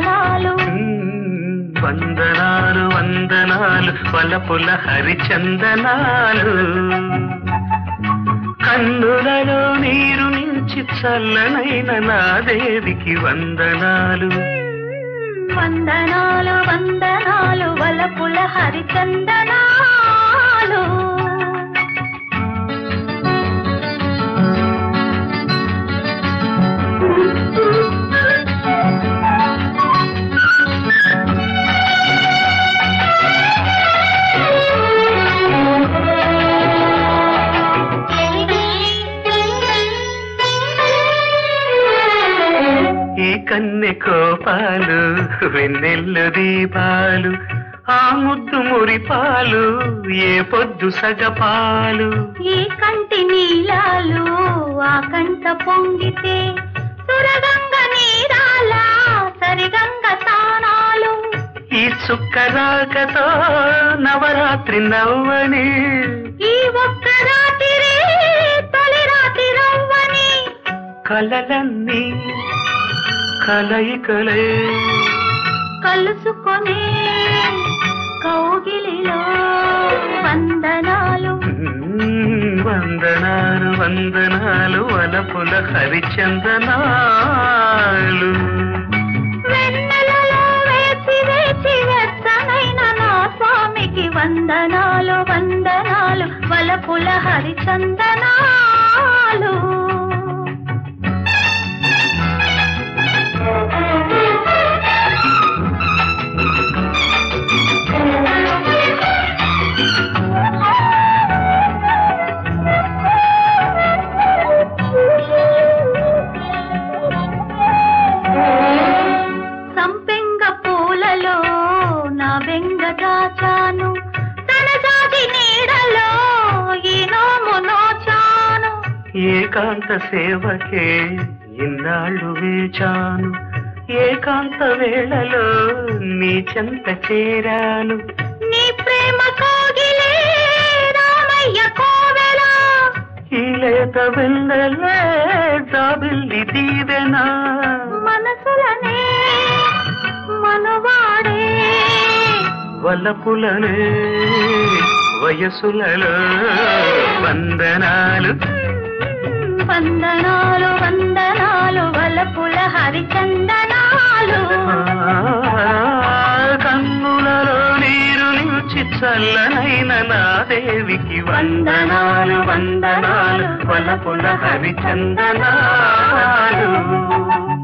వందనాలు వందనాలు వందనాలు వలపుల హరిచందనాలు కన్నులలో నీరు నుంచి చల్లనైన నా దేవికి వందనాలు వందనాలు వందనాలు వలపుల హరిచందనాలు ఈ కన్నె కోపాలు వెన్నెల్లు దీపాలు ఆ ముద్దు మురిపాలు ఏ పొద్దు సగపాలు ఈ కంటి నీలాలు ఆ కంట పొంగితే సురగంగ నీరాల సరిగంగ తానాలు ఈ చుక్కరాకతో నవరాత్రి నవ్వని ఈ ఒక్క రాత్రి తొలి రాత్రి నవ్వని కలలన్నీ కలయికలే కలుసుకొని కౌగిలిలో వందనాలు వందనాలు వందనాలు వలపుల హరిచందనాలు వెన్నెలలో వేచి వేచి వెచ్చనైన నా స్వామికి వందనాలు వందనాలు వలపుల హరిచందనాలు సంపెంగ పూలలో నా వెంగ దాచాను తన జాతి నీడలో ఈ నోము నోచాను ఏకాంత సేవకే ఇన్నాళ్ళు వేచాను ఏకాంత వేళలో నీ చెంత చేరాను నీ ప్రేమ కోగిలే రామయ్య కోవెల ఈ లేత వెన్నెలే జాబిల్లి దీవెనా మనసులనే మనవాడే వలపులనే వయసులలో వందనాలు వందనాలు వందనాలు వలపుల హరిచందనాలు కన్నులలో నీరు నుంచి చల్లనైన నా దేవికి వందనాలు వందనాలు వలపుల హరిచందనాలు